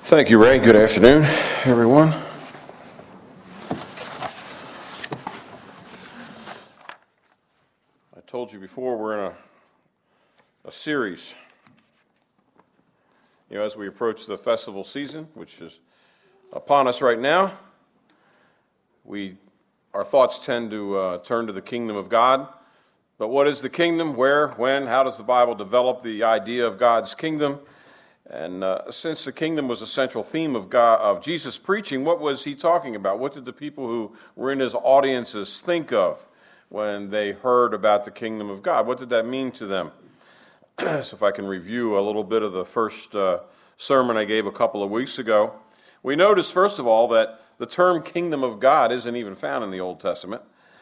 Thank you, Ray. Good afternoon, everyone. I told you before we're in a series. As we approach the festival season, which is upon us right now, our thoughts tend to turn to the kingdom of God. But what is the kingdom? Where? When? How does the Bible develop the idea of God's kingdom? And since the kingdom was a central theme of Jesus' preaching, what was he talking about? What did the people who were in his audiences think of when they heard about the kingdom of God? What did that mean to them? So if I can review a little bit of the first sermon I gave a couple of weeks ago, we noticed, first of all, that the term kingdom of God isn't even found in the Old Testament,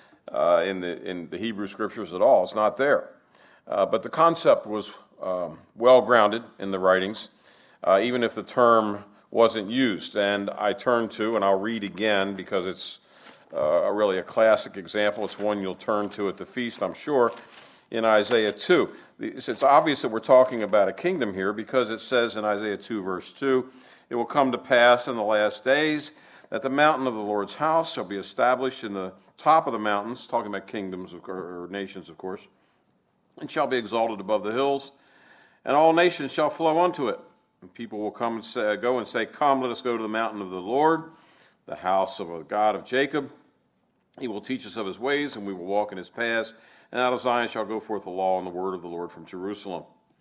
in the Hebrew Scriptures at all. It's not there. But the concept was well grounded in the writings, even if the term wasn't used. And I turn to, and I'll read again because it's really a classic example. It's one you'll turn to at the feast, I'm sure, in Isaiah 2. It's obvious that we're talking about a kingdom here because it says in Isaiah 2, verse 2, "It will come to pass in the last days that the mountain of the Lord's house shall be established in the top of the mountains," talking about kingdoms or nations, of course, "and shall be exalted above the hills, and all nations shall flow unto it. And people will come and say, Come, let us go to the mountain of the Lord, the house of the God of Jacob. He will teach us of his ways, and we will walk in his paths. And out of Zion shall go forth the law and the word of the Lord from Jerusalem.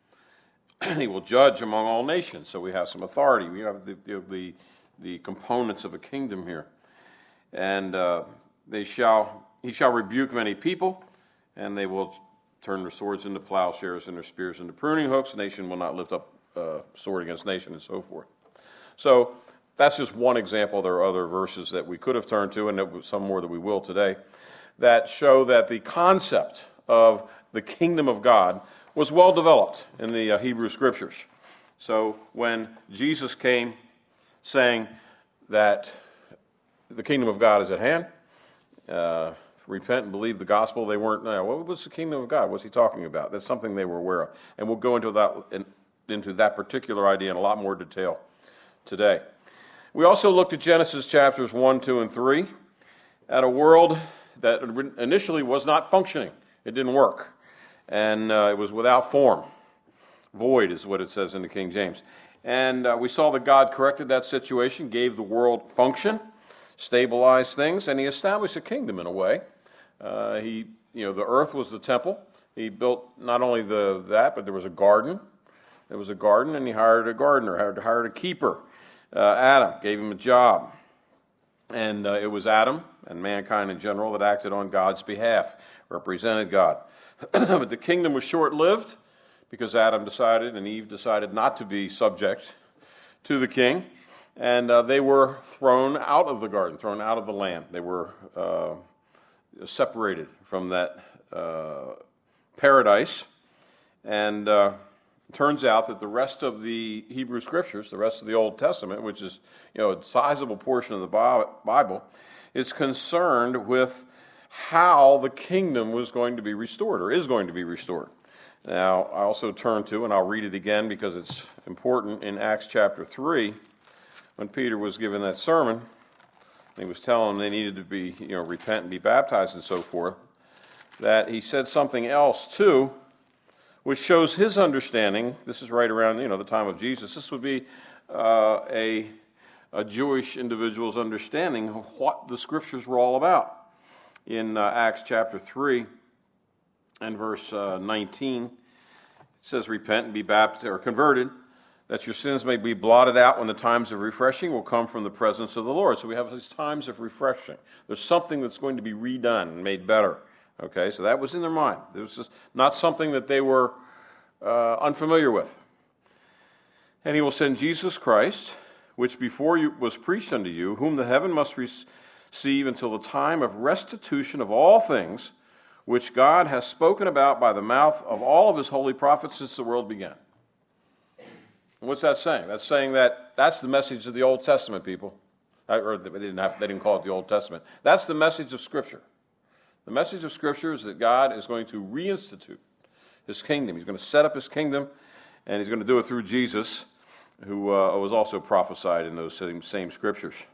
And he will judge among all nations." So we have some authority. We have the components of a kingdom here. "And he shall rebuke many people, and they will turn their swords into plowshares and their spears into pruning hooks. Nation will not lift up sword against nation," and so forth. So that's just one example. There are other verses that we could have turned to, and some more that we will today, that show that the concept of the kingdom of God was well developed in the Hebrew Scriptures. So when Jesus came saying that the kingdom of God is at hand, repent and believe the gospel, they weren't, what was the kingdom of God? What's he talking about? That's something they were aware of. And we'll go into that particular idea in a lot more detail today. We also looked at Genesis chapters 1, 2, and 3, at a world that initially was not functioning. It didn't work. And it was without form. Void is what it says in the King James. And we saw that God corrected that situation, gave the world function, stabilized things, and he established a kingdom in a way. The earth was the temple. He built not only that, but there was a garden. There was a garden, and he hired a gardener, hired a keeper. Adam gave him a job. And it was Adam and mankind in general that acted on God's behalf, represented God. But the kingdom was short-lived because Adam decided and Eve decided not to be subject to the king. And they were thrown out of the garden, thrown out of the land. They were separated from that paradise. And it turns out that the rest of the Hebrew Scriptures, the rest of the Old Testament, which is a sizable portion of the Bible, is concerned with how the kingdom was going to be restored or is going to be restored. Now, I also turn to, and I'll read it again because it's important, in Acts chapter 3, when Peter was given that sermon, he was telling them they needed to be, repent and be baptized and so forth, that he said something else too, which shows his understanding. This is right around, the time of Jesus. This would be a Jewish individual's understanding of what the Scriptures were all about. In Acts chapter 3 and verse 19, it says, "Repent and be baptized or converted, that your sins may be blotted out when the times of refreshing will come from the presence of the Lord." So we have these times of refreshing. There's something that's going to be redone and made better. Okay, so that was in their mind. It was just not something that they were unfamiliar with. "And he will send Jesus Christ, which before you was preached unto you, whom the heaven must receive until the time of restitution of all things, which God has spoken about by the mouth of all of his holy prophets since the world began." And what's that saying? That's saying that's the message of the Old Testament, people. Or they didn't call it the Old Testament. That's the message of Scripture. The message of Scripture is that God is going to reinstitute his kingdom. He's going to set up his kingdom, and he's going to do it through Jesus. who was also prophesied in those same scriptures.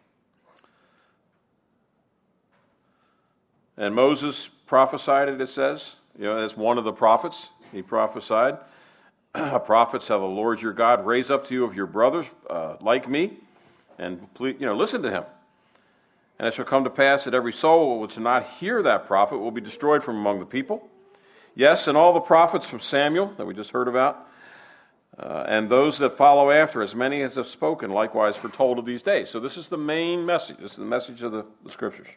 And Moses prophesied it says. As one of the prophets, he prophesied. Prophets, how the Lord your God raise up to you of your brothers like me, and please, listen to him. And it shall come to pass that every soul which will not hear that prophet will be destroyed from among the people. Yes, and all the prophets from Samuel that we just heard about, and those that follow after, as many as have spoken, likewise foretold of these days. So this is the main message. This is the message of the Scriptures.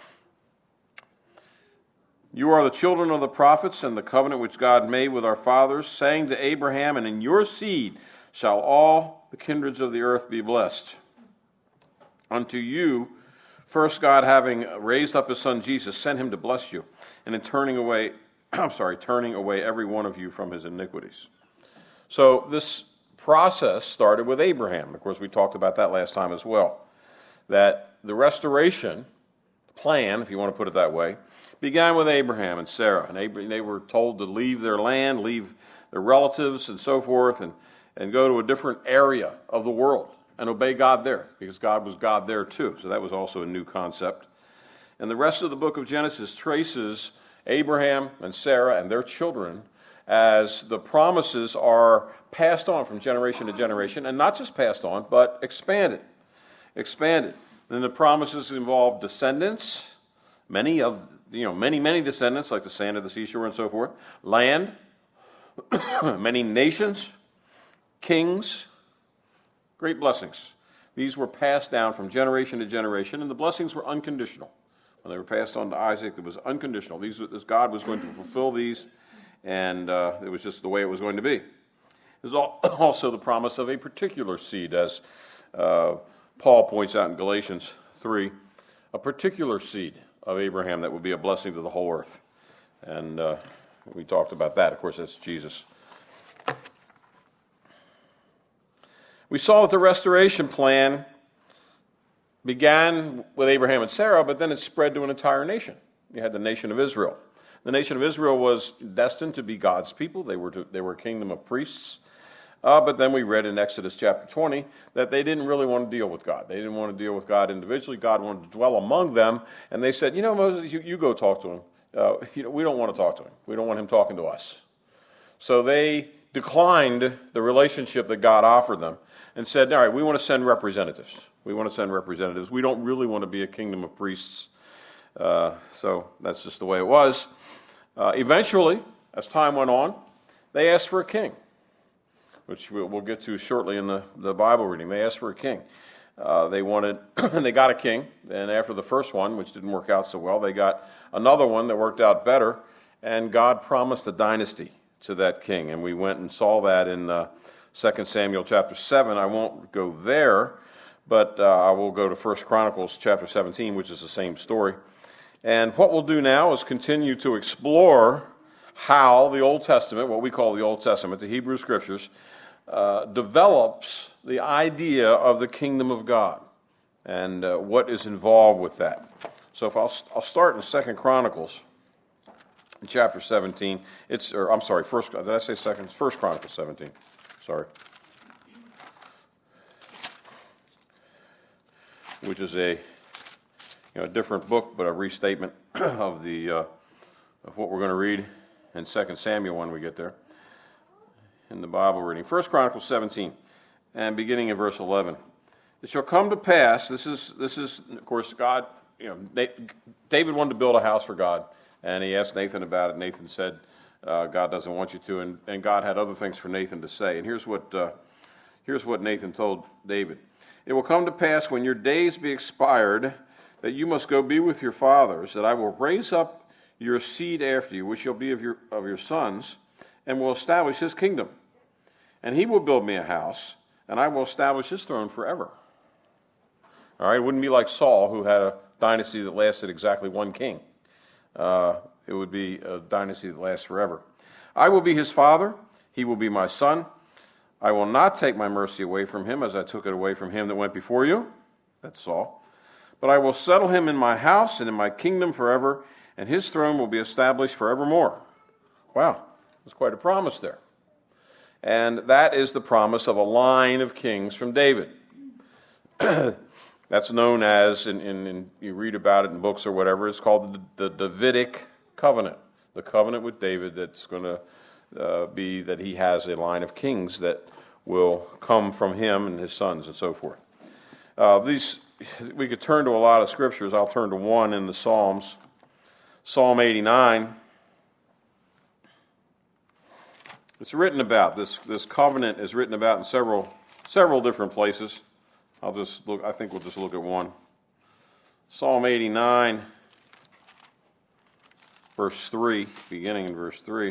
You are the children of the prophets and the covenant which God made with our fathers, saying to Abraham, and in your seed shall all the kindreds of the earth be blessed. Unto you, first God, having raised up his son Jesus, sent him to bless you, and in turning away every one of you from his iniquities. So this process started with Abraham. Of course, we talked about that last time as well. That the restoration plan, if you want to put it that way, began with Abraham and Sarah. And they were told to leave their land, leave their relatives and so forth, and go to a different area of the world and obey God there, because God was God there too. So that was also a new concept. And the rest of the book of Genesis traces Abraham and Sarah and their children as the promises are passed on from generation to generation, and not just passed on, but expanded. And the promises involve descendants, many descendants, like the sand of the seashore and so forth, land, many nations, kings, great blessings. These were passed down from generation to generation, and the blessings were unconditional. When they were passed on to Isaac, it was unconditional. God was going to fulfill these, and it was just the way it was going to be. There's also the promise of a particular seed, as Paul points out in Galatians 3, a particular seed of Abraham that would be a blessing to the whole earth. And we talked about that. Of course, that's Jesus. We saw that the restoration plan began with Abraham and Sarah, but then it spread to an entire nation. You had the nation of Israel. The nation of Israel was destined to be God's people. They were a kingdom of priests. But then we read in Exodus chapter 20 that they didn't really want to deal with God. They didn't want to deal with God individually. God wanted to dwell among them. And they said, Moses, you go talk to him. We don't want to talk to him. We don't want him talking to us. So they declined the relationship that God offered them and said, all right, we want to send representatives. We don't really want to be a kingdom of priests. So that's just the way it was. Eventually, as time went on, they asked for a king, which we'll get to shortly in the Bible reading. They asked for a king. They got a king, and after the first one, which didn't work out so well, they got another one that worked out better, and God promised a dynasty to that king, and we went and saw that in 2 Samuel chapter 7. I won't go there, but I will go to 1 Chronicles chapter 17, which is the same story. And what we'll do now is continue to explore how the Old Testament, what we call the Old Testament, the Hebrew Scriptures, develops the idea of the kingdom of God and what is involved with that. So if I'll start in 2 Chronicles chapter 17. First, did I say second? It's 1 Chronicles 17. Sorry. Which is a different book, but a restatement of what we're going to read in 2 Samuel when we get there in the Bible reading. 1 Chronicles 17, and beginning in verse 11. It shall come to pass, this is of course God, David wanted to build a house for God, and he asked Nathan about it. Nathan said, God doesn't want you to, and God had other things for Nathan to say. And here's what Nathan told David. It will come to pass when your days be expired that you must go be with your fathers, that I will raise up your seed after you, which shall be of your sons, and will establish his kingdom. And he will build me a house, and I will establish his throne forever. All right, it wouldn't be like Saul, who had a dynasty that lasted exactly one king. It would be a dynasty that lasts forever. I will be his father, he will be my son. I will not take my mercy away from him as I took it away from him that went before you. That's Saul. But I will settle him in my house and in my kingdom forever, and his throne will be established forevermore. Wow, that's quite a promise there. And that is the promise of a line of kings from David. That's known as, in you read about it in books or whatever, it's called the Davidic covenant. The covenant with David that's going to be that he has a line of kings that will come from him and his sons and so forth. We could turn to a lot of scriptures. I'll turn to one in the Psalms. Psalm 89. It's written about, this covenant is written about in several different places. I think we'll just look at one. Psalm 89, verse 3, beginning in verse 3.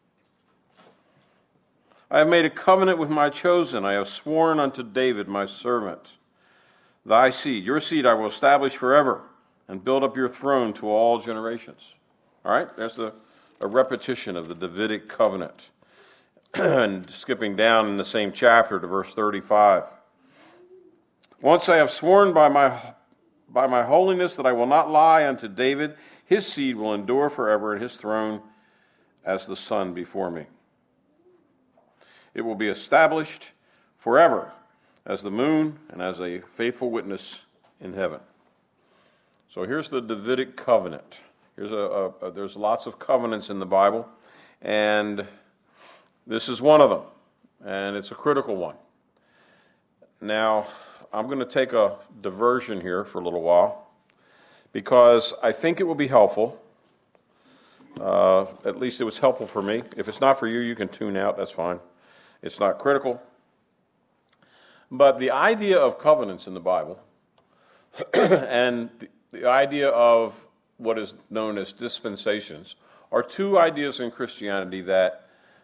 I have made a covenant with my chosen. I have sworn unto David my servant. Thy seed, your seed I will establish forever, and build up your throne to all generations. All right, there's a repetition of the Davidic covenant. And skipping down in the same chapter to verse 35. Once I have sworn by my holiness that I will not lie unto David, his seed will endure forever, and his throne as the sun before me. It will be established forever as the moon and as a faithful witness in heaven. So here's the Davidic covenant. There's lots of covenants in the Bible, and this is one of them, and it's a critical one. Now, I'm going to take a diversion here for a little while because I think it will be helpful. At least it was helpful for me. If it's not for you, you can tune out. That's fine. It's not critical. But the idea of covenants in the Bible and the idea of what is known as dispensations are two ideas in Christianity that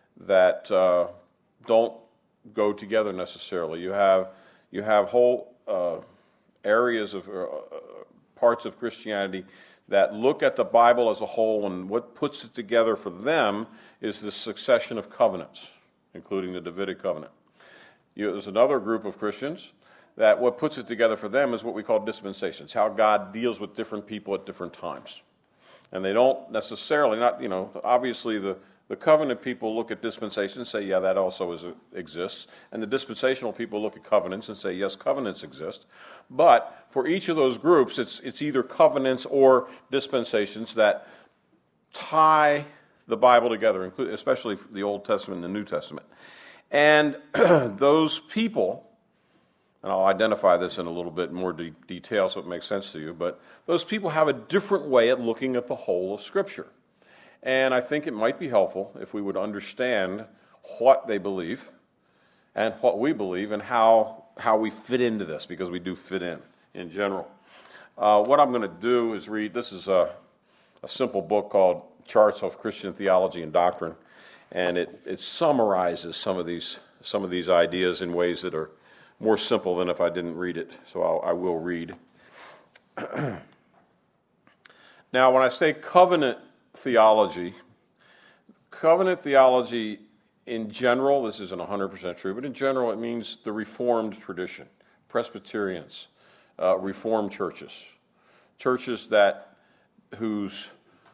don't go together necessarily. You have whole areas of parts of Christianity that look at the Bible as a whole, and what puts it together for them is the succession of covenants, including the Davidic covenant. There's another group of Christians that what puts it together for them is what we call dispensations, how God deals with different people at different times. And they don't necessarily, obviously the covenant people look at dispensations and say, yeah, that also exists. And the dispensational people look at covenants and say, yes, covenants exist. But for each of those groups, it's either covenants or dispensations that tie the Bible together, especially the Old Testament and the New Testament. And those people, and I'll identify this in a little bit more detail so it makes sense to you, but those people have a different way at looking at the whole of Scripture. And I think it might be helpful if we would understand what they believe and what we believe and how we fit into this, because we do fit in general. What I'm going to do is read, this is a simple book called Charts of Christian Theology and Doctrine, and it summarizes some of these ideas in ways that are more simple than if I didn't read it. So I will read. Now, when I say covenant theology in general, this isn't 100% true, but in general it means the Reformed tradition, Presbyterians, Reformed churches whose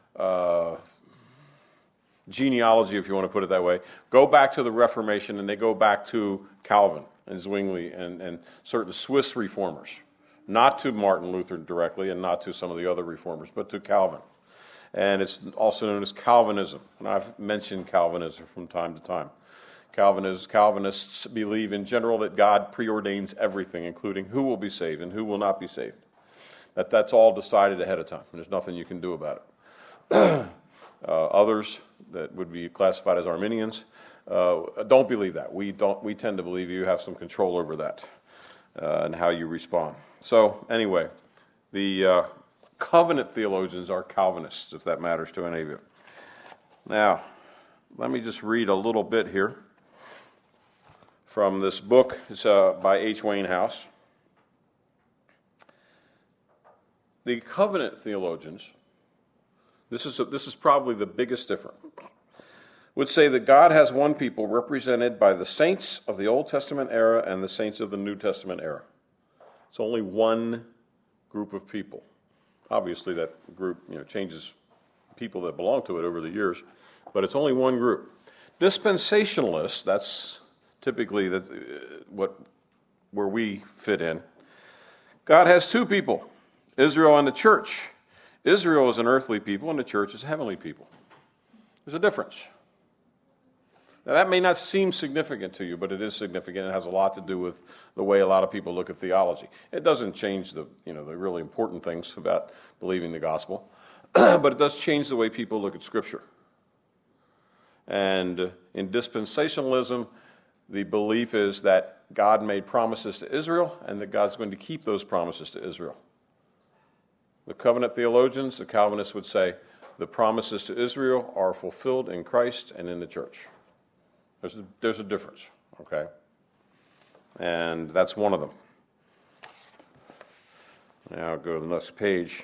genealogy, if you want to put it that way, go back to the Reformation, and they go back to Calvin and Zwingli and certain Swiss reformers, not to Martin Luther directly and not to some of the other reformers, but to Calvin. And it's also known as Calvinism. And I've mentioned Calvinism from time to time. Calvinists believe in general that God preordains everything, including who will be saved and who will not be saved. That's all decided ahead of time. And there's nothing you can do about it. Others that would be classified as Arminians don't believe that. We tend to believe you have some control over that and how you respond. So anyway, the covenant theologians are Calvinists, if that matters to any of you. Now, let me just read a little bit here from this book. It's by H. Wayne House. The covenant theologians, this is probably the biggest difference, would say that God has one people represented by the saints of the Old Testament era and the saints of the New Testament era. It's only one group of people. Obviously, that group changes people that belong to it over the years, but it's only one group. Dispensationalists, that's typically where we fit in. God has two people, Israel and the church. Israel is an earthly people and the church is a heavenly people. There's a difference. Now, that may not seem significant to you, but it is significant. It has a lot to do with the way a lot of people look at theology. It doesn't change the really important things about believing the gospel, but it does change the way people look at Scripture. And in dispensationalism, the belief is that God made promises to Israel and that God's going to keep those promises to Israel. The covenant theologians, the Calvinists, would say the promises to Israel are fulfilled in Christ and in the church. There's a difference, okay? And that's one of them. Now I'll go to the next page.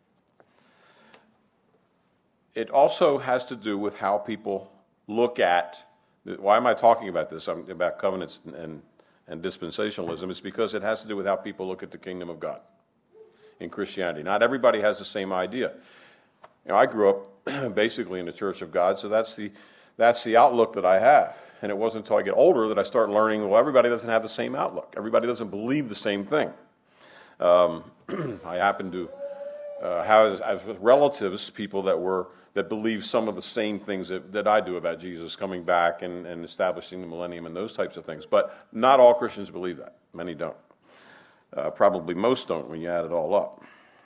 It also has to do with how people look at, why am I talking about this? I'm about covenants and dispensationalism. It's because it has to do with how people look at the kingdom of God in Christianity. Not everybody has the same idea. I grew up basically in the Church of God, so that's the outlook that I have. And it wasn't until I get older that I start learning, well, everybody doesn't have the same outlook. Everybody doesn't believe the same thing. I happen to have as relatives people that believe some of the same things that I do about Jesus coming back and establishing the millennium and those types of things. But not all Christians believe that. Many don't. Probably most don't when you add it all up.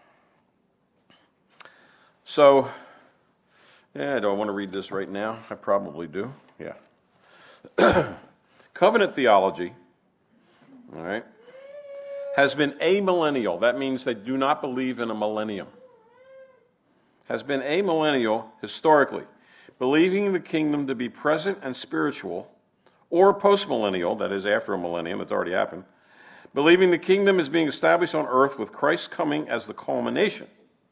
So, do I want to read this right now? I probably do. Yeah. Covenant theology, all right, has been amillennial. That means they do not believe in a millennium. Has been amillennial historically, believing the kingdom to be present and spiritual, or postmillennial, that is after a millennium, it's already happened, believing the kingdom is being established on earth with Christ coming as the culmination.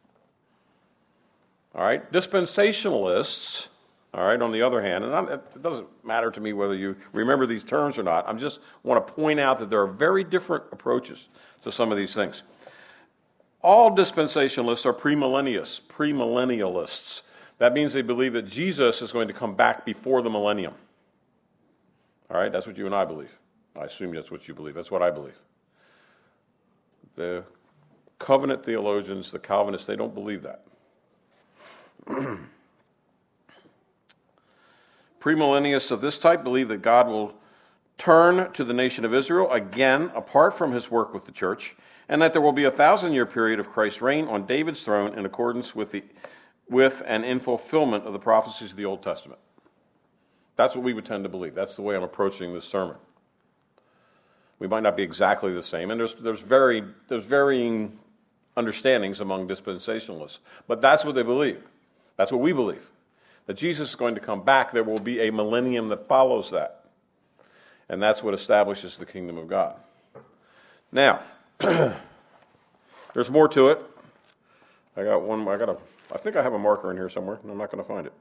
All right, dispensationalists, all right, on the other hand, and it doesn't matter to me whether you remember these terms or not, I just want to point out that there are very different approaches to some of these things. All dispensationalists are premillennialists. That means they believe that Jesus is going to come back before the millennium. All right, that's what you and I believe. I assume that's what you believe. That's what I believe. The covenant theologians, the Calvinists, they don't believe that. Premillennialists of this type believe that God will turn to the nation of Israel again apart from his work with the church, and that there will be a 1,000-year period of Christ's reign on David's throne in accordance with and in fulfillment of the prophecies of the Old Testament. That's what we would tend to believe. That's the way I'm approaching this sermon. We might not be exactly the same, and there's varying understandings among dispensationalists, but that's what they believe. That's what we believe. That Jesus is going to come back. There will be a millennium that follows that. And that's what establishes the kingdom of God. Now, there's more to it. I think I have a marker in here somewhere, and I'm not going to find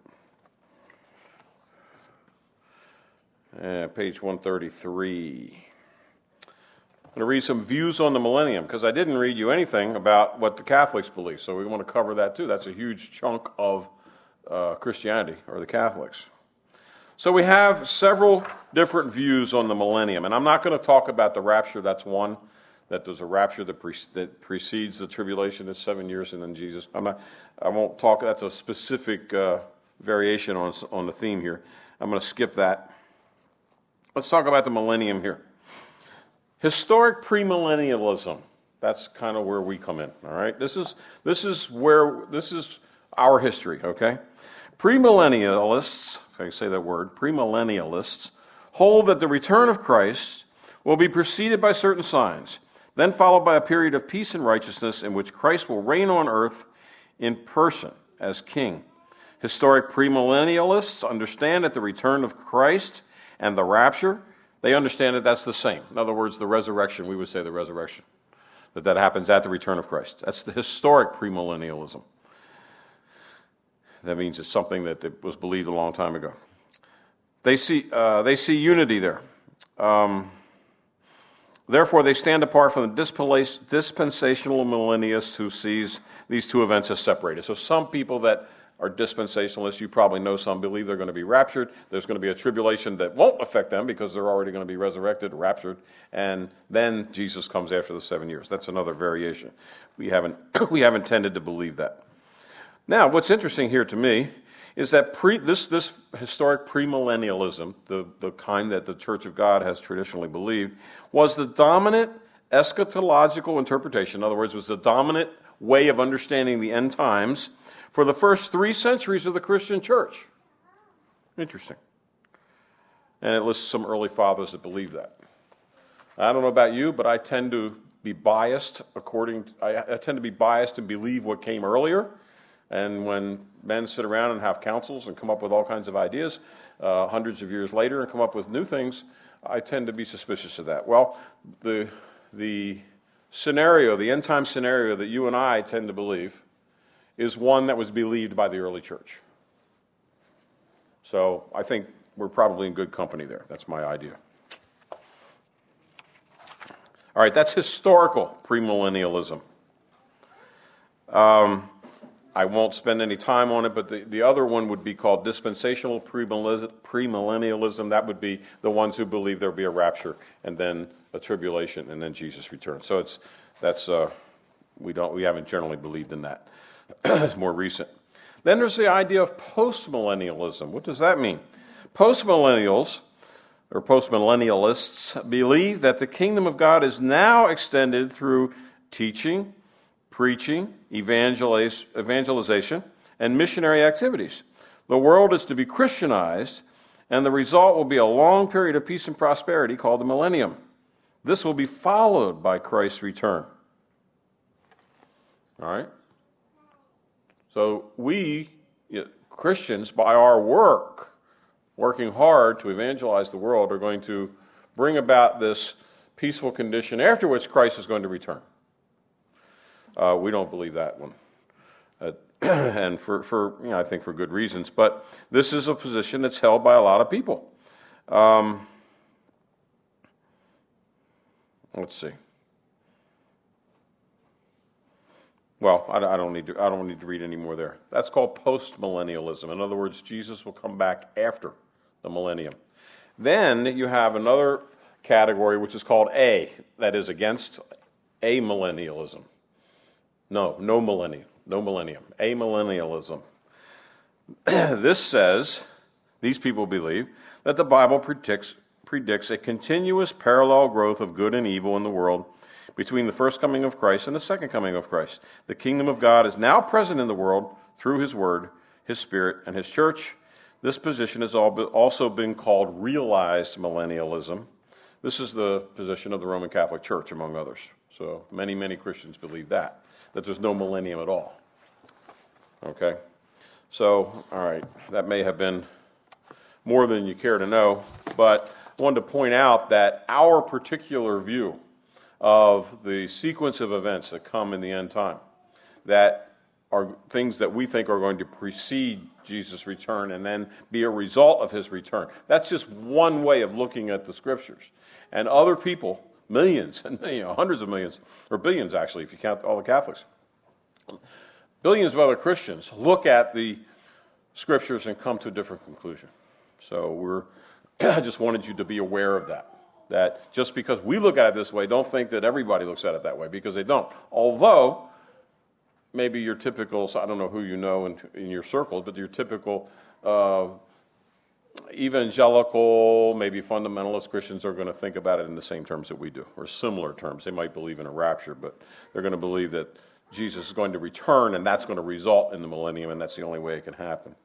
it. Page 133. I'm going to read some views on the millennium, because I didn't read you anything about what the Catholics believe, so we want to cover that too. That's a huge chunk of Christianity, or the Catholics. So we have several different views on the millennium, and I'm not going to talk about the rapture. That's one, that there's a rapture that precedes the tribulation. It's 7 years, and then Jesus. I won't talk. That's a specific variation on the theme here. I'm going to skip that. Let's talk about the millennium here. Historic premillennialism. That's kind of where we come in. All right. This is our history. Okay. Premillennialists, if I can say that word, premillennialists hold that the return of Christ will be preceded by certain signs, then followed by a period of peace and righteousness in which Christ will reign on earth in person as king. Historic premillennialists understand that the return of Christ and the rapture, they understand that that's the same. In other words, the resurrection, we would say the resurrection, that happens at the return of Christ. That's the historic premillennialism. That means it's something that was believed a long time ago. They see unity there. Therefore, they stand apart from the dispensational millennialists who sees these two events as separated. So some people that are dispensationalists. You probably know some believe they're going to be raptured. There's going to be a tribulation that won't affect them because they're already going to be resurrected, raptured, and then Jesus comes after the 7 years. That's another variation. We haven't tended to believe that. Now, what's interesting here to me is that this historic premillennialism, the kind that the Church of God has traditionally believed, was the dominant eschatological interpretation. In other words, was the dominant way of understanding the end times for the first 3 centuries of the Christian church. Interesting. And it lists some early fathers that believe that. I don't know about you, but I tend to be biased I tend to be biased and believe what came earlier. And when men sit around and have councils and come up with all kinds of ideas hundreds of years later and come up with new things, I tend to be suspicious of that. Well, the scenario, the end time scenario that you and I tend to believe is one that was believed by the early church. So I think we're probably in good company there. That's my idea. All right, that's historical premillennialism. I won't spend any time on it, but the other one would be called dispensational premillennialism. That would be the ones who believe there'll be a rapture and then a tribulation and then Jesus returns. So we haven't generally believed in that. It's more recent. Then there's the idea of postmillennialism. What does that mean? Postmillennials or postmillennialists believe that the kingdom of God is now extended through teaching, preaching, evangelization, and missionary activities. The world is to be Christianized, and the result will be a long period of peace and prosperity called the millennium. This will be followed by Christ's return. All right? So we, Christians, by our working hard to evangelize the world, are going to bring about this peaceful condition after which Christ is going to return. We don't believe that one, and for I think for good reasons. But this is a position that's held by a lot of people. Let's see. Well, I don't need to read any more there. That's called postmillennialism. In other words, Jesus will come back after the millennium. Then you have another category which is called that is against amillennialism. No millennium. Amillennialism. This says, these people believe, that the Bible predicts a continuous parallel growth of good and evil in the world between the first coming of Christ and the second coming of Christ. The kingdom of God is now present in the world through His Word, His Spirit, and His church. This position has also been called realized millennialism. This is the position of the Roman Catholic Church, among others. So many, many Christians believe that there's no millennium at all. Okay? So, all right, that may have been more than you care to know, but I wanted to point out that our particular view of the sequence of events that come in the end time, that are things that we think are going to precede Jesus' return and then be a result of His return. That's just one way of looking at the Scriptures. And other people, millions, and hundreds of millions, or billions actually, if you count all the Catholics, billions of other Christians look at the Scriptures and come to a different conclusion. So I just wanted you to be aware of that. That just because we look at it this way, don't think that everybody looks at it that way, because they don't. Although, maybe your typical, so I don't know who you know in your circle, but your typical evangelical, maybe fundamentalist Christians are going to think about it in the same terms that we do, or similar terms. They might believe in a rapture, but they're going to believe that Jesus is going to return, and that's going to result in the millennium, and that's the only way it can happen.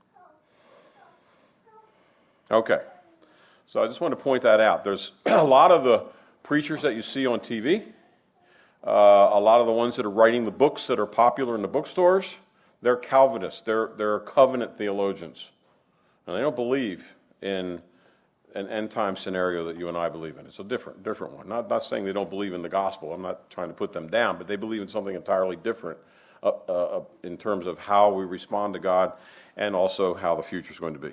Okay. So I just want to point that out. There's a lot of the preachers that you see on TV, a lot of the ones that are writing the books that are popular in the bookstores, they're Calvinists. They're covenant theologians. And they don't believe in an end-time scenario that you and I believe in. It's a different one. Not saying they don't believe in the gospel. I'm not trying to put them down, but they believe in something entirely different in terms of how we respond to God and also how the future is going to be.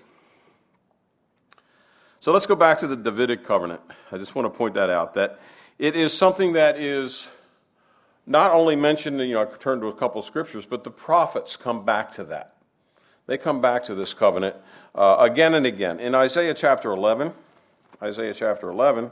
So let's go back to the Davidic covenant. I just want to point that out, that it is something that is not only mentioned, I turned to a couple of scriptures, but the prophets come back to that. They come back to this covenant again and again. In Isaiah chapter 11, Isaiah chapter 11,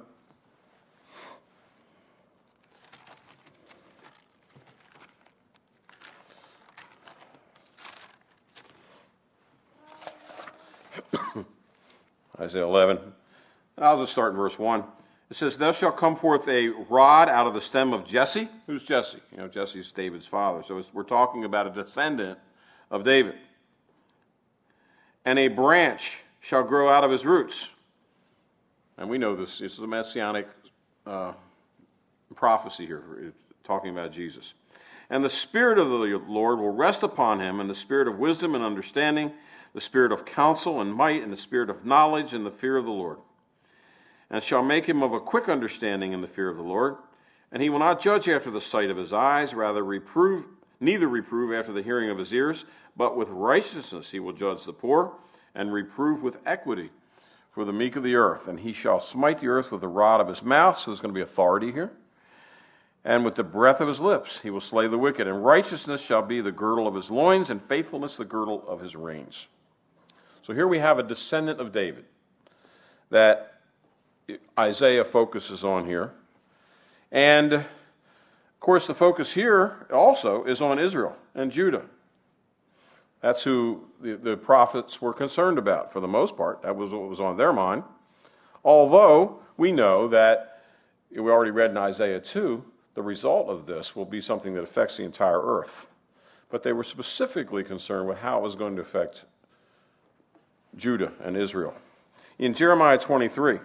Isaiah 11, I'll just start in verse 1. It says, "Thou shalt come forth a rod out of the stem of Jesse." Who's Jesse? Jesse's David's father. So we're talking about a descendant of David. "And a branch shall grow out of his roots." And we know this. This is a messianic prophecy here, talking about Jesus. "And the Spirit of the Lord will rest upon him, and the Spirit of wisdom and understanding, the Spirit of counsel and might, and the Spirit of knowledge and the fear of the Lord. And shall make him of a quick understanding in the fear of the Lord. And he will not judge after the sight of his eyes, neither reprove after the hearing of his ears, but with righteousness he will judge the poor, and reprove with equity for the meek of the earth. And he shall smite the earth with the rod of his mouth." So there's going to be authority here. "And with the breath of his lips he will slay the wicked. And righteousness shall be the girdle of his loins, and faithfulness the girdle of his reins." So here we have a descendant of David that Isaiah focuses on here. And, of course, the focus here also is on Israel and Judah. That's who the prophets were concerned about for the most part. That was what was on their mind. Although we know that, we already read in Isaiah 2, the result of this will be something that affects the entire earth. But they were specifically concerned with how it was going to affect Judah and Israel. In Jeremiah 23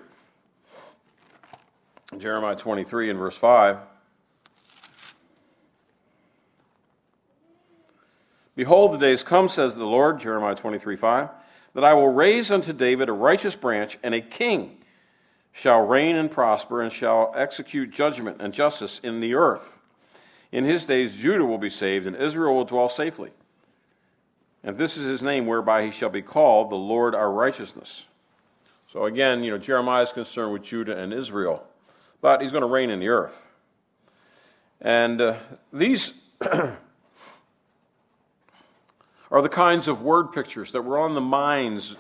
in verse 5, "Behold, the days come, says the Lord," Jeremiah 23:5, "that I will raise unto David a righteous branch, and a king shall reign and prosper, and shall execute judgment and justice in the earth. In his days Judah will be saved, and Israel will dwell safely. And this is his name whereby he shall be called, the Lord our righteousness." So again, Jeremiah is concerned with Judah and Israel, but he's going to reign in the earth. And these are the kinds of word pictures that were in the minds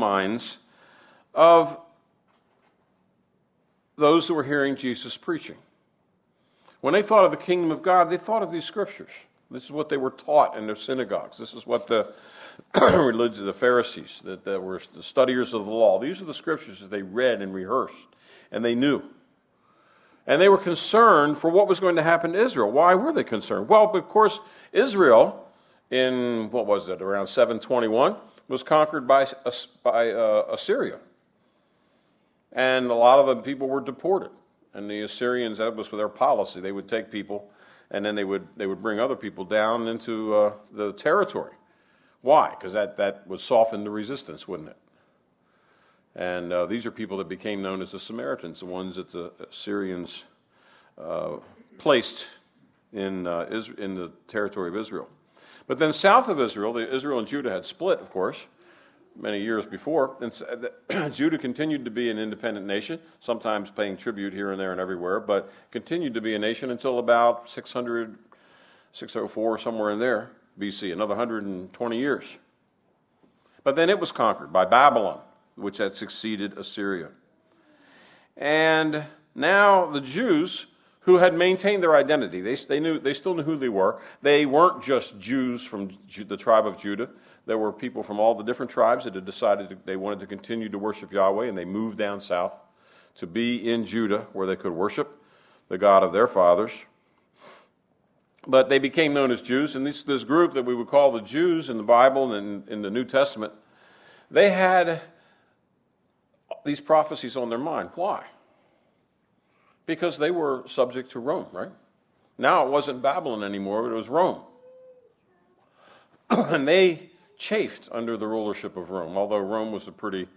of those who were hearing Jesus preaching. When they thought of the kingdom of God, they thought of these scriptures. This is what they were taught in their synagogues. This is what the religion, the Pharisees, that were the studiers of the law. These are the scriptures that they read and rehearsed, and they knew. And they were concerned for what was going to happen to Israel. Why were they concerned? Well, of course, Israel, in, around 721, was conquered by Assyria. And a lot of the people were deported. And the Assyrians, that was their policy. They would take people, and then they would bring other people down into the territory. Why? Because that would soften the resistance, wouldn't it? And these are people that became known as the Samaritans, the ones that the Assyrians placed in the territory of Israel. But then south of Israel, Israel and Judah had split, of course, many years before. And Judah continued to be an independent nation, sometimes paying tribute here and there and everywhere, but continued to be a nation until about 600, 604, somewhere in there, BC, another 120 years. But then it was conquered by Babylon, which had succeeded Assyria. And now the Jews, who had maintained their identity, they still knew who they were. They weren't just Jews from the tribe of Judah. There were people from all the different tribes that had decided they wanted to continue to worship Yahweh, and they moved down south to be in Judah, where they could worship the God of their fathers. But they became known as Jews, and this group that we would call the Jews in the Bible and in the New Testament, they had these prophecies on their mind. Why? Because they were subject to Rome, right? Now it wasn't Babylon anymore, but it was Rome. And they chafed under the rulership of Rome, although Rome was a pretty,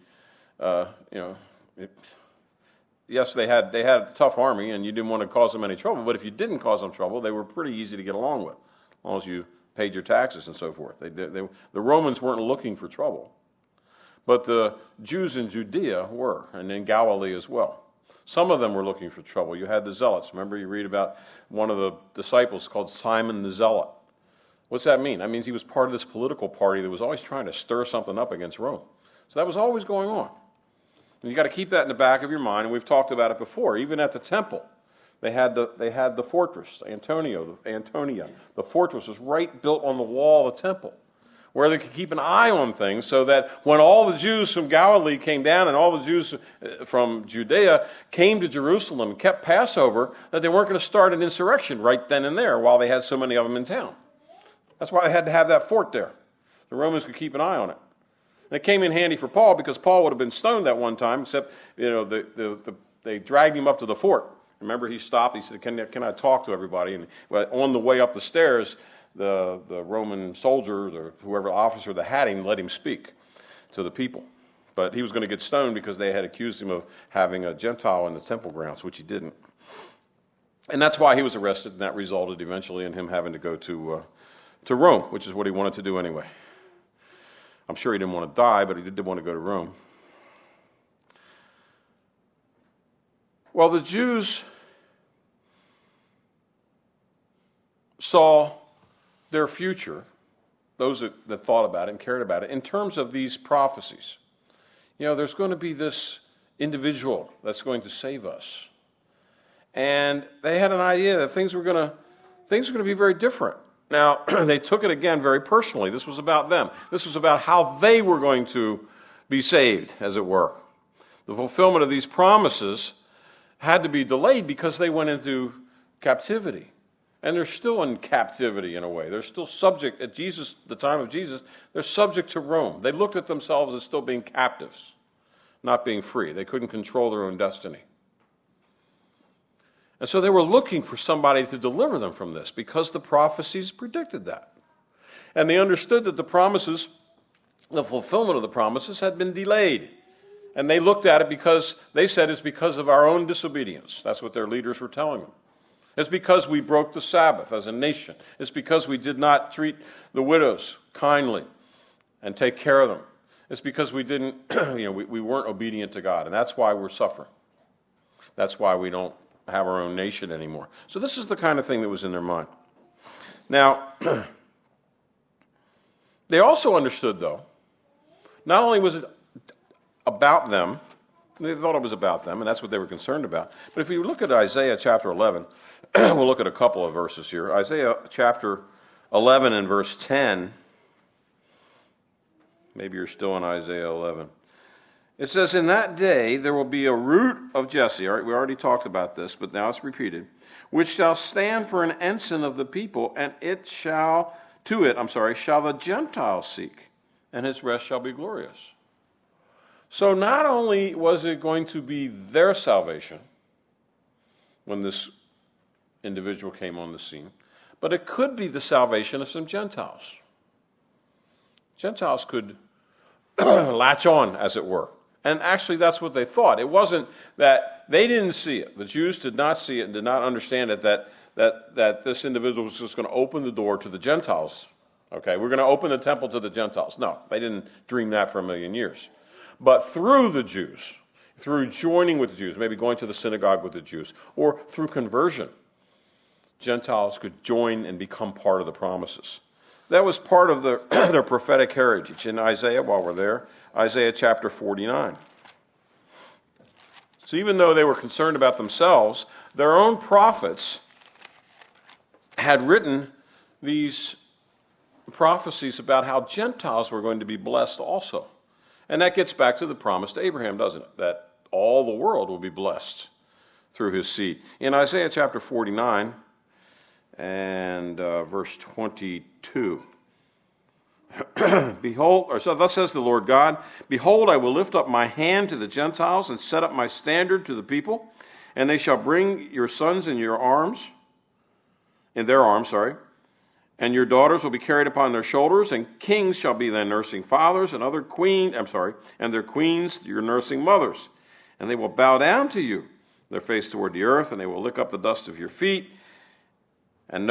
yes, they had a tough army, and you didn't want to cause them any trouble, but if you didn't cause them trouble, they were pretty easy to get along with, as long as you paid your taxes and so forth. The Romans weren't looking for trouble. But the Jews in Judea were, and in Galilee as well. Some of them were looking for trouble. You had the Zealots. Remember, you read about one of the disciples called Simon the Zealot. What's that mean? That means he was part of this political party that was always trying to stir something up against Rome. So that was always going on. And you've got to keep that in the back of your mind, and we've talked about it before. Even at the temple, they had the fortress, Antonia. The fortress was right built on the wall of the temple, where they could keep an eye on things so that when all the Jews from Galilee came down and all the Jews from Judea came to Jerusalem and kept Passover, that they weren't going to start an insurrection right then and there while they had so many of them in town. That's why they had to have that fort there. The Romans could keep an eye on it. And it came in handy for Paul because Paul would have been stoned that one time, except they dragged him up to the fort. Remember, he stopped. He said, can I talk to everybody? And on the way up the stairs, the Roman soldier, or whoever officer that had him, let him speak to the people. But he was going to get stoned because they had accused him of having a Gentile in the temple grounds, which he didn't. And that's why he was arrested, and that resulted eventually in him having to go to Rome, which is what he wanted to do anyway. I'm sure he didn't want to die, but he did want to go to Rome. Well, the Jews saw their future, those that thought about it and cared about it, in terms of these prophecies. There's going to be this individual that's going to save us. And they had an idea that things were going to be very different. Now, they took it again very personally. This was about them. This was about how they were going to be saved, as it were. The fulfillment of these promises had to be delayed because they went into captivity. And they're still in captivity in a way. They're still subject, at the time of Jesus, they're subject to Rome. They looked at themselves as still being captives, not being free. They couldn't control their own destiny. And so they were looking for somebody to deliver them from this because the prophecies predicted that. And they understood that the promises, the fulfillment of the promises, had been delayed. And they looked at it because they said it's because of our own disobedience. That's what their leaders were telling them. It's because we broke the Sabbath as a nation. It's because we did not treat the widows kindly and take care of them. It's because we didn't, we weren't obedient to God, and that's why we're suffering. That's why we don't have our own nation anymore. So this is the kind of thing that was in their mind. Now, they also understood, though, not only was it about them, they thought it was about them, and that's what they were concerned about. But if we look at Isaiah chapter 11, we'll look at a couple of verses here. Isaiah chapter 11 and verse 10. Maybe you're still in Isaiah 11. It says, "In that day there will be a root of Jesse." All right, we already talked about this, but now it's repeated. "Which shall stand for an ensign of the people, and shall the Gentiles seek, and his rest shall be glorious." So not only was it going to be their salvation when this individual came on the scene, but it could be the salvation of some Gentiles. Gentiles could latch on, as it were. And actually, that's what they thought. It wasn't that they didn't see it. The Jews did not see it and did not understand it, that this individual was just going to open the door to the Gentiles. Okay, we're going to open the temple to the Gentiles. No, they didn't dream that for a million years. But through the Jews, through joining with the Jews, maybe going to the synagogue with the Jews, or through conversion, Gentiles could join and become part of the promises. That was part of their prophetic heritage. In Isaiah, while we're there, Isaiah chapter 49. So even though they were concerned about themselves, their own prophets had written these prophecies about how Gentiles were going to be blessed also. And that gets back to the promise to Abraham, doesn't it? That all the world will be blessed through his seed. In Isaiah chapter 49 and verse 22. So thus says the Lord God, "Behold, I will lift up my hand to the Gentiles and set up my standard to the people, and they shall bring your sons in their arms, and your daughters will be carried upon their shoulders, and kings shall be their nursing fathers, and their queens your nursing mothers. And they will bow down to you, their face toward the earth, and they will lick up the dust of your feet, and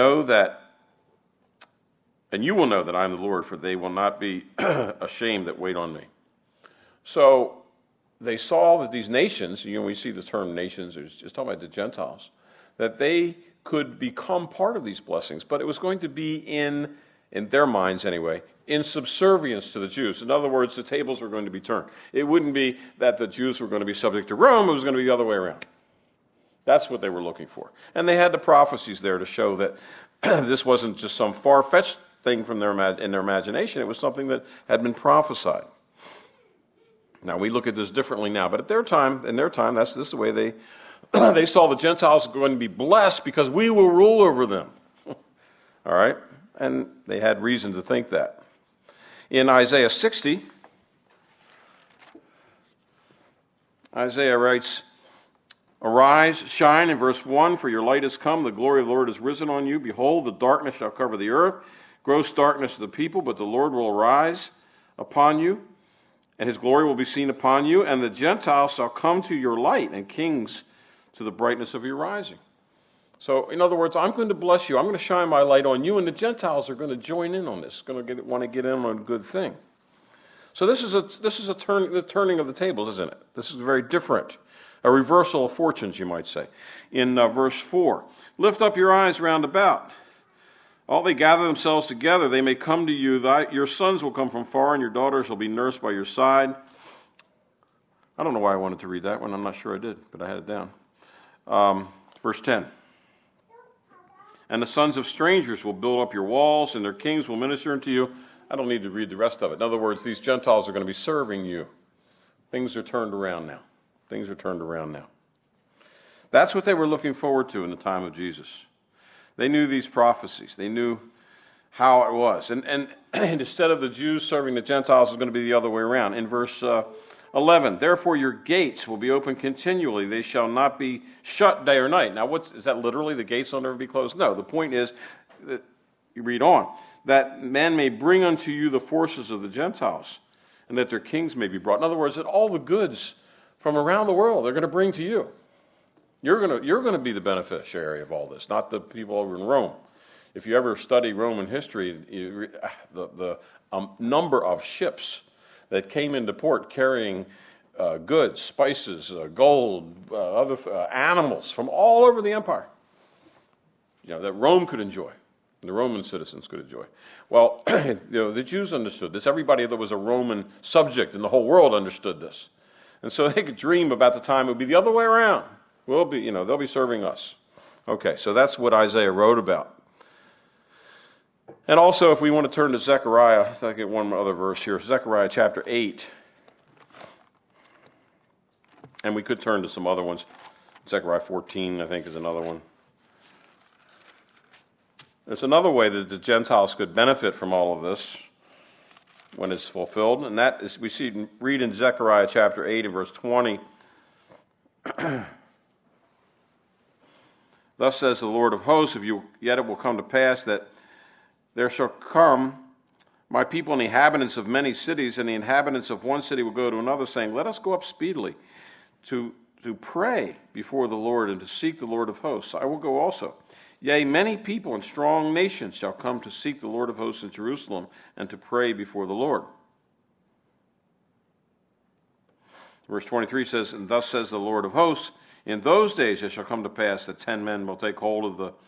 you will know that I am the Lord, for they will not be ashamed that wait on me." So they saw that these nations, we see the term nations, it's just talking about the Gentiles, that they could become part of these blessings, but it was going to be in in their minds anyway, in subservience to the Jews. In other words, the tables were going to be turned. It wouldn't be that the Jews were going to be subject to Rome, it was going to be the other way around. That's what they were looking for. And they had the prophecies there to show that this wasn't just some far-fetched thing from in their imagination. It was something that had been prophesied. Now, we look at this differently now, but in their time, this is the way they they saw the Gentiles going to be blessed because we will rule over them. All right? And they had reason to think that. In Isaiah 60, Isaiah writes, "Arise, shine," in verse 1, "for your light has come, the glory of the Lord is risen on you. Behold, the darkness shall cover the earth, gross darkness of the people, but the Lord will arise upon you, and his glory will be seen upon you, and the Gentiles shall come to your light, and kings to the brightness of your rising." So, in other words, I'm going to bless you. I'm going to shine my light on you, and the Gentiles are going to join in on this. Want to get in on a good thing. So this is the turning of the tables, isn't it? This is very different. A reversal of fortunes, you might say. In verse 4, "Lift up your eyes round about. All they gather themselves together, they may come to you. Your sons will come from far, and your daughters will be nursed by your side." I don't know why I wanted to read that one. I'm not sure I did, but I had it down. Verse 10. "And the sons of strangers will build up your walls, and their kings will minister unto you." I don't need to read the rest of it. In other words, these Gentiles are going to be serving you. Things are turned around now. That's what they were looking forward to in the time of Jesus. They knew these prophecies. They knew how it was. And instead of the Jews serving the Gentiles, it was going to be the other way around. In verse 11, "Therefore your gates will be open continually. They shall not be shut day or night." Now, is that literally the gates will never be closed? No, the point is, that you read on, "that men may bring unto you the forces of the Gentiles, and that their kings may be brought." In other words, that all the goods from around the world they're going to bring to you. You're going to be the beneficiary of all this, not the people over in Rome. If you ever study Roman history, the number of ships that came into port carrying goods, spices, gold, other animals from all over the empire, that Rome could enjoy, and the Roman citizens could enjoy. Well, the Jews understood this. Everybody that was a Roman subject in the whole world understood this, and so they could dream about the time it would be the other way around. They'll be serving us. Okay, so that's what Isaiah wrote about. And also, if we want to turn to Zechariah, I get one other verse here, Zechariah chapter 8. And we could turn to some other ones. Zechariah 14, I think, is another one. There's another way that the Gentiles could benefit from all of this when it's fulfilled, and that is, read in Zechariah chapter 8 and verse 20. "Thus says the Lord of hosts, yet it will come to pass that there shall come my people and the inhabitants of many cities, and the inhabitants of one city will go to another, saying, Let us go up speedily to pray before the Lord and to seek the Lord of hosts. I will go also. Yea, many people and strong nations shall come to seek the Lord of hosts in Jerusalem and to pray before the Lord." Verse 23 says, "And thus says the Lord of hosts, in those days it shall come to pass that 10 men will take hold of the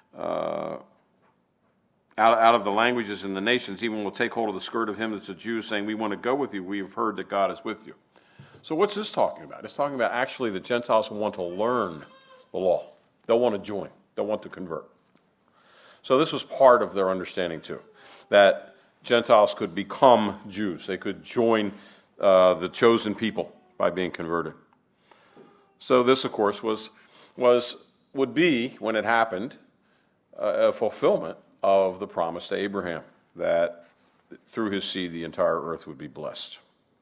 out of the languages and the nations, even will take hold of the skirt of him that's a Jew, saying, We want to go with you. We have heard that God is with you." So what's this talking about? It's talking about actually the Gentiles will want to learn the law. They'll want to join. They'll want to convert. So this was part of their understanding too, that Gentiles could become Jews. They could join the chosen people by being converted. So this, of course, would be, when it happened, a fulfillment of the promise to Abraham, that through his seed the entire earth would be blessed.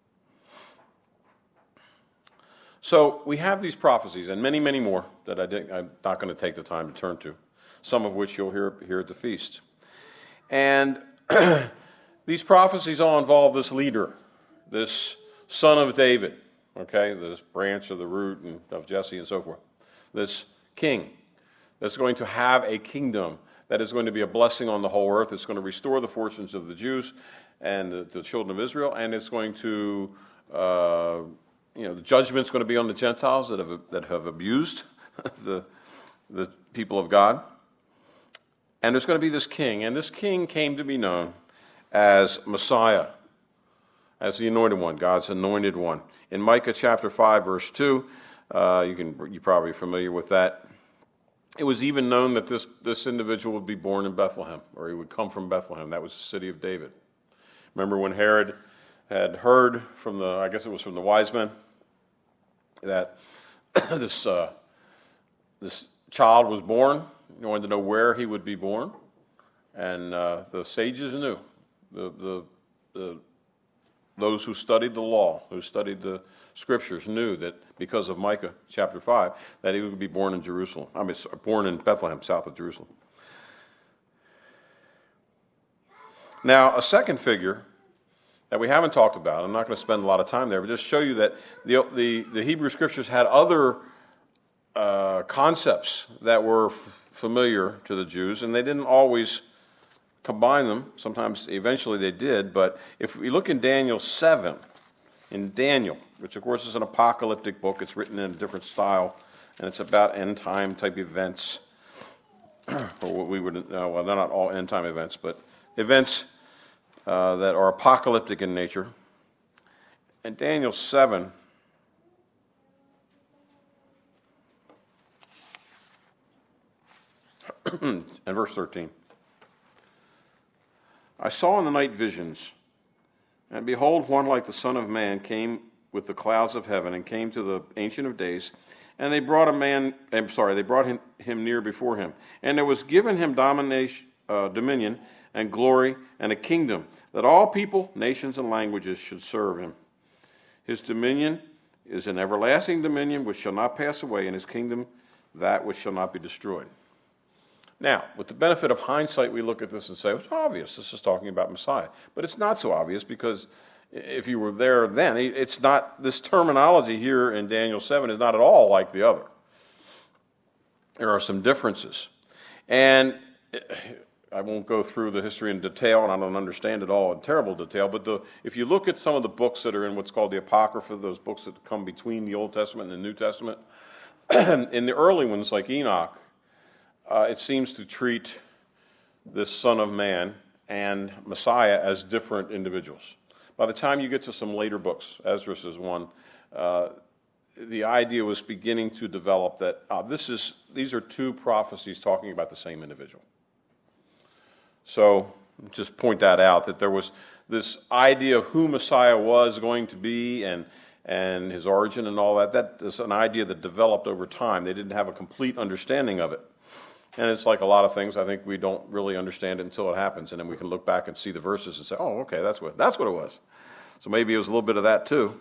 So we have these prophecies, and many, many more that I'm not going to take the time to turn to, some of which you'll hear at the feast. And these prophecies all involve this leader, this son of David, this branch of the root of Jesse and so forth, this king that's going to have a kingdom that is going to be a blessing on the whole earth. It's going to restore the fortunes of the Jews and the children of Israel, and it's going to, the judgment's going to be on the Gentiles that have abused the people of God. And there's going to be this king, and this king came to be known as Messiah, as the anointed one, God's anointed one. In Micah chapter 5, verse 2, you're probably familiar with that. It was even known that this individual would be born in Bethlehem, or he would come from Bethlehem. That was the city of David. Remember when Herod had heard from from the wise men, that this child was born. He wanted to know where he would be born, and the sages knew. Those who studied the law, who studied the scriptures, knew that because of Micah chapter 5, that he would be born in Jerusalem. Born in Bethlehem, south of Jerusalem. Now, a second figure that we haven't talked about, I'm not going to spend a lot of time there, but just show you that the Hebrew scriptures had other concepts that were familiar to the Jews, and they didn't always combine them. Sometimes, eventually they did, but if we look in Daniel 7, in Daniel, which of course is an apocalyptic book, it's written in a different style, and it's about end-time type events, or what we would, well, they're not all end-time events, but events that are apocalyptic in nature. In Daniel 7, and verse 13. I saw in the night visions, and behold, one like the Son of Man came with the clouds of heaven, and came to the Ancient of Days, and they brought him near before him. And there was given him dominion and glory and a kingdom, that all people, nations, and languages should serve him. His dominion is an everlasting dominion which shall not pass away, and his kingdom that which shall not be destroyed. Now, with the benefit of hindsight, we look at this and say, it's obvious, this is talking about Messiah. But it's not so obvious, because if you were there then, it's not, this terminology here in Daniel 7 is not at all like the other. There are some differences. And I won't go through the history in detail, and I don't understand it all in terrible detail, but if you look at some of the books that are in what's called the Apocrypha, those books that come between the Old Testament and the New Testament, in the early ones like Enoch, it seems to treat this Son of Man and Messiah as different individuals. By the time you get to some later books, Esdras is one, the idea was beginning to develop that these are two prophecies talking about the same individual. So just point that out, that there was this idea of who Messiah was going to be and his origin and all that. That is an idea that developed over time. They didn't have a complete understanding of it. And it's like a lot of things, I think we don't really understand it until it happens, and then we can look back and see the verses and say, oh, okay, that's what it was. So maybe it was a little bit of that too.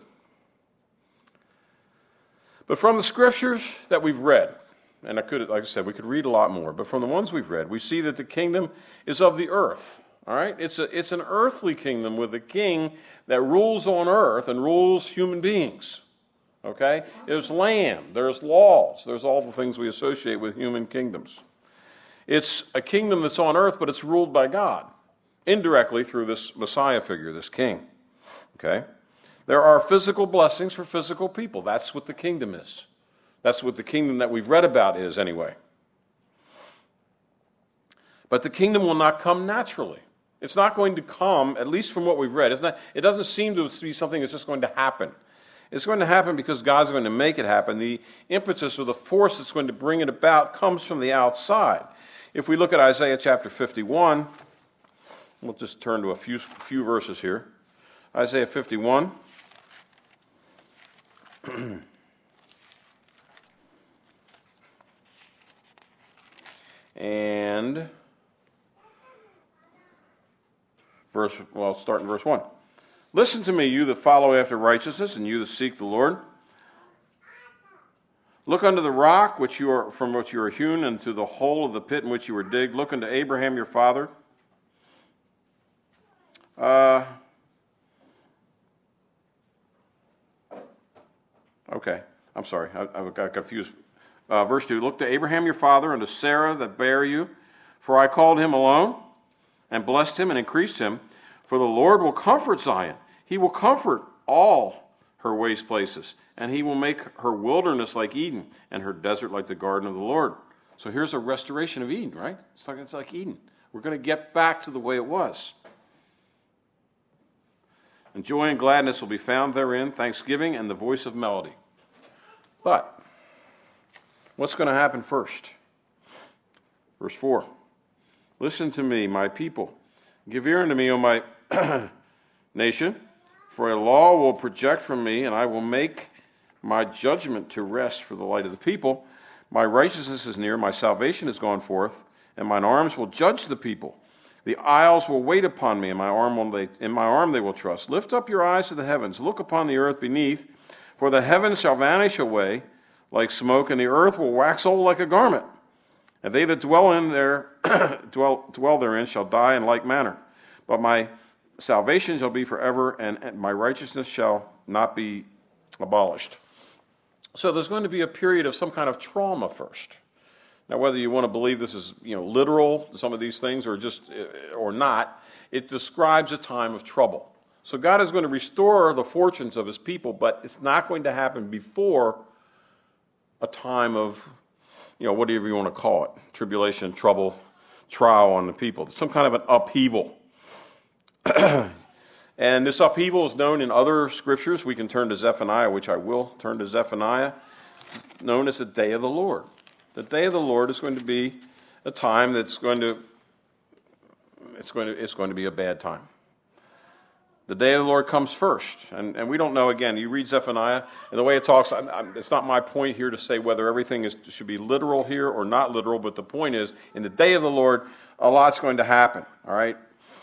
But from the scriptures that we've read, and like I said, we could read a lot more, but from the ones we've read, we see that the kingdom is of the earth. All right? It's an earthly kingdom with a king that rules on earth and rules human beings. Okay? There's land, there's laws, there's all the things we associate with human kingdoms. It's a kingdom that's on earth, but it's ruled by God, indirectly through this Messiah figure, this king. Okay? There are physical blessings for physical people. That's what the kingdom is. That's what the kingdom that we've read about is, anyway. But the kingdom will not come naturally. It's not going to come, at least from what we've read. It doesn't seem to be something that's just going to happen. It's going to happen because God's going to make it happen. The impetus or the force that's going to bring it about comes from the outside. If we look at Isaiah chapter 51, we'll just turn to a few verses here. Isaiah 51. And start in verse 1. Listen to me, you that follow after righteousness, and you that seek the Lord. Look unto the rock from which you are hewn, and to the hole of the pit in which you were digged. Look unto Abraham your father. Okay, I'm sorry, I got confused. Verse 2, look to Abraham your father, and to Sarah that bare you, for I called him alone, and blessed him, and increased him. For the Lord will comfort Zion. He will comfort all her waste places, and he will make her wilderness like Eden, and her desert like the garden of the Lord. So here's a restoration of Eden, right? It's like Eden. We're going to get back to the way it was. And joy and gladness will be found therein, thanksgiving and the voice of melody. But what's going to happen first? Verse 4. Listen to me, my people. Give ear unto me, O my nation, for a law will project from me, and I will make my judgment to rest for the light of the people. My righteousness is near, my salvation is gone forth, and mine arms will judge the people. The isles will wait upon me, and in my arm they will trust. Lift up your eyes to the heavens, look upon the earth beneath, for the heavens shall vanish away like smoke, and the earth will wax old like a garment. And they that dwell therein shall die in like manner. But my salvation shall be forever, and my righteousness shall not be abolished. So there's going to be a period of some kind of trauma first. Now, whether you want to believe this is, literal, some of these things, or not, it describes a time of trouble. So God is going to restore the fortunes of his people, but it's not going to happen before a time of, whatever you want to call it, tribulation, trouble, trial on the people. Some kind of an upheaval. And this upheaval is known in other scriptures. We can turn to Zephaniah, which I will turn to Zephaniah, known as the day of the Lord. The day of the Lord is going to be a time that's going to be a bad time. The day of the Lord comes first, and we don't know. Again, you read Zephaniah, and the way it talks, it's not my point here to say whether everything should be literal here or not literal, but the point is, in the day of the Lord, a lot's going to happen, all right?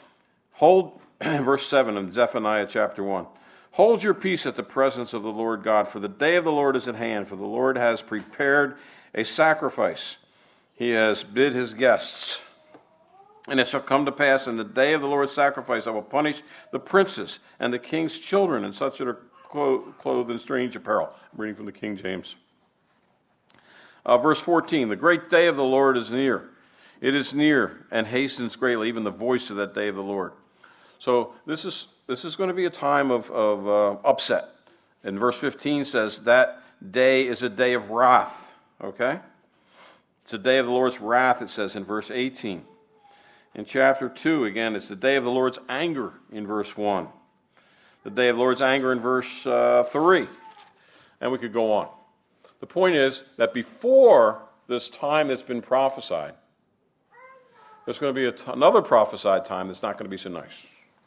Verse 7 in Zephaniah chapter 1. Hold your peace at the presence of the Lord God, for the day of the Lord is at hand, for the Lord has prepared a sacrifice. He has bid his guests. And it shall come to pass in the day of the Lord's sacrifice, I will punish the princes and the king's children and such that are clothed in strange apparel. I'm reading from the King James. Verse 14, the great day of the Lord is near. It is near and hastens greatly, even the voice of that day of the Lord. So this is going to be a time of upset. And verse 15 says that day is a day of wrath. Okay? It's a day of the Lord's wrath, it says in verse 18. In chapter 2, again, it's the day of the Lord's anger in verse 1. The day of the Lord's anger in verse 3. And we could go on. The point is that before this time that's been prophesied, there's going to be another prophesied time that's not going to be so nice.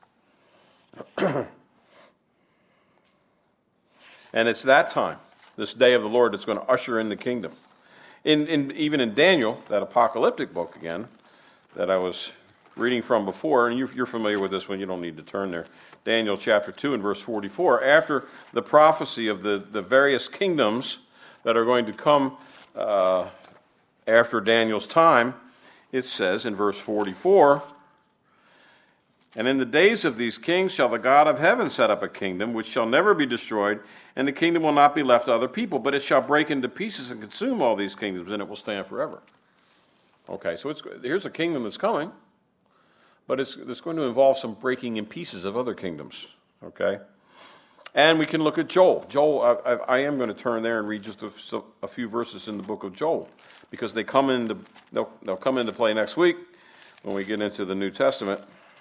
And it's that time, this day of the Lord, that's going to usher in the kingdom. Even in Daniel, that apocalyptic book again, that I was reading from before, and you're familiar with this one, you don't need to turn there. Daniel chapter 2 and verse 44. After the prophecy of the various kingdoms that are going to come after Daniel's time, it says in verse 44, and in the days of these kings shall the God of heaven set up a kingdom which shall never be destroyed, and the kingdom will not be left to other people, but it shall break into pieces and consume all these kingdoms, and it will stand forever. Okay, so here's a kingdom that's coming, but it's going to involve some breaking in pieces of other kingdoms. Okay, and we can look at Joel. Joel, I am going to turn there and read just a few verses in the book of Joel, because they'll come into play next week when we get into the New Testament.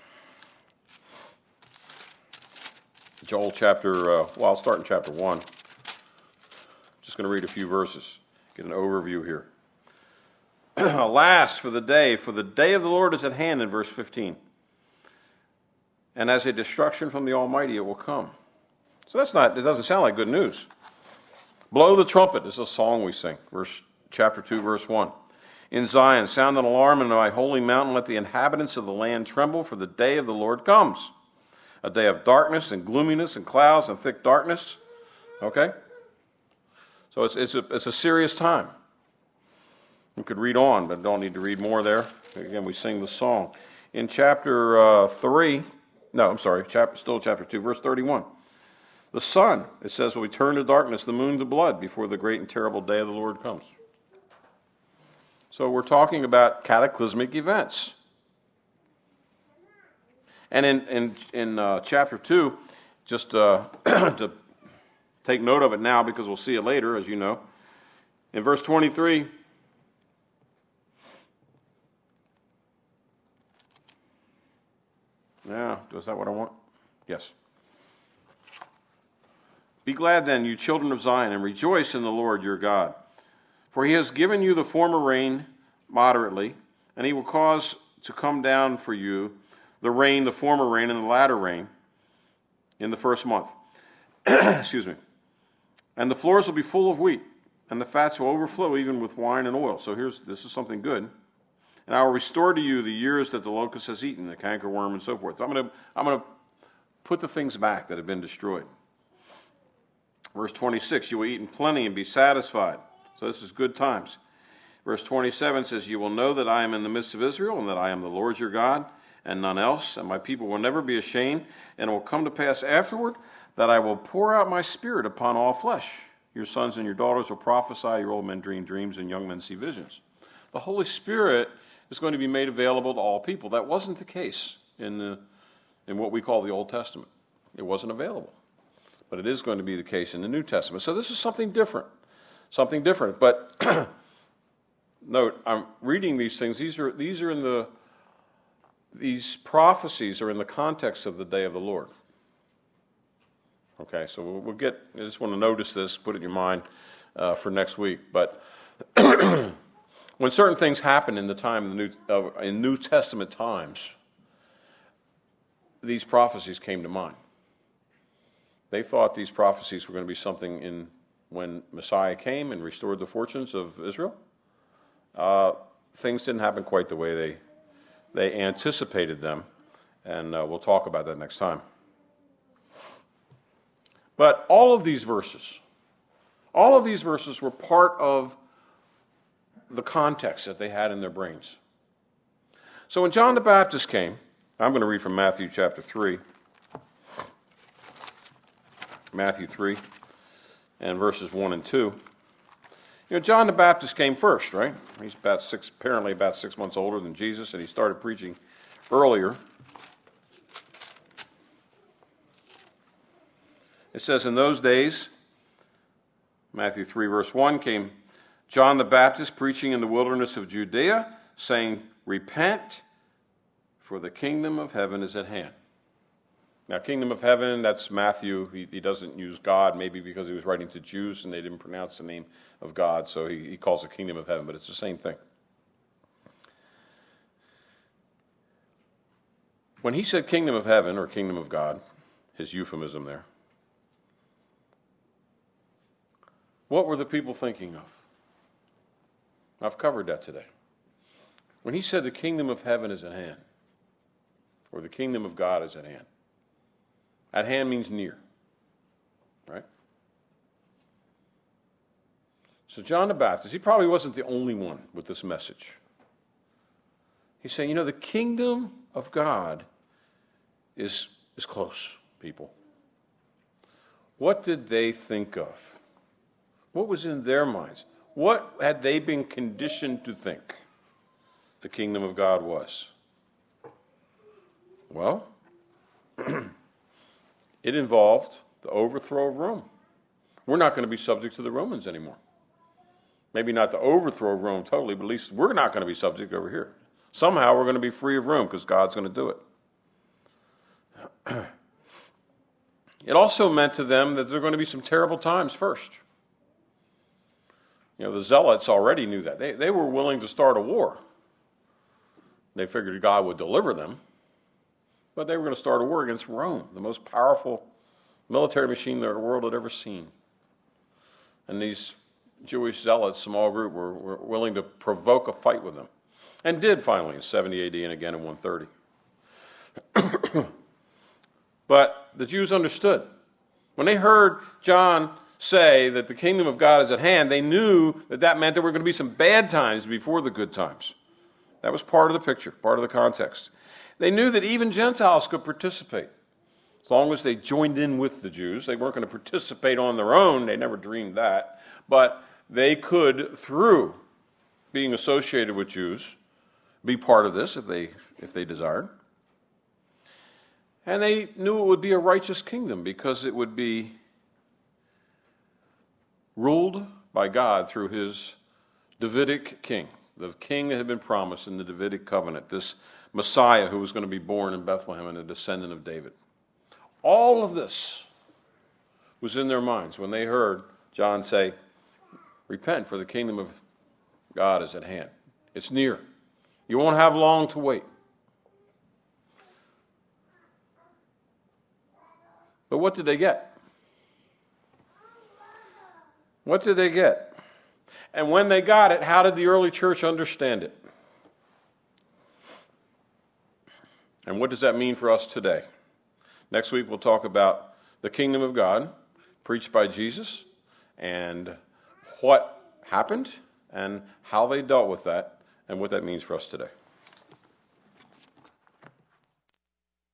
Joel chapter, I'll start in chapter 1. Just going to read a few verses, get an overview here. Alas, for the day of the Lord is at hand, in verse 15. And as a destruction from the Almighty it will come. So it doesn't sound like good news. Blow the trumpet is a song we sing. Chapter 2, verse 1. In Zion, sound an alarm in my holy mountain, let the inhabitants of the land tremble, for the day of the Lord comes. A day of darkness and gloominess and clouds and thick darkness. Okay? So it's a serious time. We could read on, but don't need to read more there. Again, we sing the song. In chapter 2, verse 31. The sun, it says, will turn to darkness, the moon to blood, before the great and terrible day of the Lord comes. So we're talking about cataclysmic events. And in chapter 2, just to take note of it now, because we'll see it later, as you know. In verse 23, Yeah, is that what I want? Yes. Be glad then, you children of Zion, and rejoice in the Lord your God. For he has given you the former rain moderately, and he will cause to come down for you the rain, the former rain, and the latter rain in the first month. Excuse me. And the floors will be full of wheat, and the fats will overflow even with wine and oil. So this is something good. And I will restore to you the years that the locust has eaten, the cankerworm, and so forth. So I'm going to put the things back that have been destroyed. Verse 26, you will eat in plenty and be satisfied. So this is good times. Verse 27 says, you will know that I am in the midst of Israel, and that I am the Lord your God, and none else, and my people will never be ashamed, and it will come to pass afterward that I will pour out my spirit upon all flesh. Your sons and your daughters will prophesy, your old men dream dreams, and young men see visions. The Holy Spirit is going to be made available to all people. That wasn't the case in what we call the Old Testament. It wasn't available. But it is going to be the case in the New Testament. So this is something different. Something different. But note, I'm reading these things. These prophecies are in the context of the day of the Lord. Okay, so we'll get. I just want to notice this, put it in your mind for next week. But when certain things happen in the time in New Testament times, these prophecies came to mind. They thought these prophecies were going to be something when Messiah came and restored the fortunes of Israel. Things didn't happen quite the way they anticipated them, and we'll talk about that next time. But all of these verses were part of the context that they had in their brains. So when John the Baptist came, I'm going to read from Matthew chapter 3. Matthew 3 and verses 1 and 2. You know, John the Baptist came first, right? He's apparently about 6 months older than Jesus, and he started preaching earlier. It says, in those days, Matthew 3 verse 1, came John the Baptist preaching in the wilderness of Judea, saying, repent, for the kingdom of heaven is at hand. Now, kingdom of heaven, that's Matthew. He doesn't use God, maybe because he was writing to Jews and they didn't pronounce the name of God, so he calls it kingdom of heaven, but it's the same thing. When he said kingdom of heaven or kingdom of God, his euphemism there, what were the people thinking of? I've covered that today. When he said the kingdom of heaven is at hand, or the kingdom of God is at hand means near, right? So John the Baptist, he probably wasn't the only one with this message. He's saying, the kingdom of God is close, people. What did they think of? What was in their minds? What had they been conditioned to think the kingdom of God was? Well, it involved the overthrow of Rome. We're not going to be subject to the Romans anymore. Maybe not the overthrow of Rome totally, but at least we're not going to be subject over here. Somehow we're going to be free of Rome because God's going to do it. It also meant to them that there are going to be some terrible times first. The Zealots already knew that. They were willing to start a war. They figured God would deliver them. But they were going to start a war against Rome, the most powerful military machine that the world had ever seen. And these Jewish zealots, small group, were willing to provoke a fight with them. And did finally in 70 AD and again in 130. But the Jews understood. When they heard John say that the kingdom of God is at hand, they knew that meant there were going to be some bad times before the good times. That was part of the picture, part of the context. They knew that even Gentiles could participate. As long as they joined in with the Jews, they weren't going to participate on their own. They never dreamed that. But they could, through being associated with Jews, be part of this if they desired. And they knew it would be a righteous kingdom because it would be ruled by God through his Davidic king, the king that had been promised in the Davidic covenant, this Messiah who was going to be born in Bethlehem and a descendant of David. All of this was in their minds when they heard John say, repent, for the kingdom of God is at hand. It's near. You won't have long to wait. But what did they get? What did they get? And when they got it, how did the early church understand it? And what does that mean for us today? Next week we'll talk about the kingdom of God, preached by Jesus, and what happened, and how they dealt with that, and what that means for us today.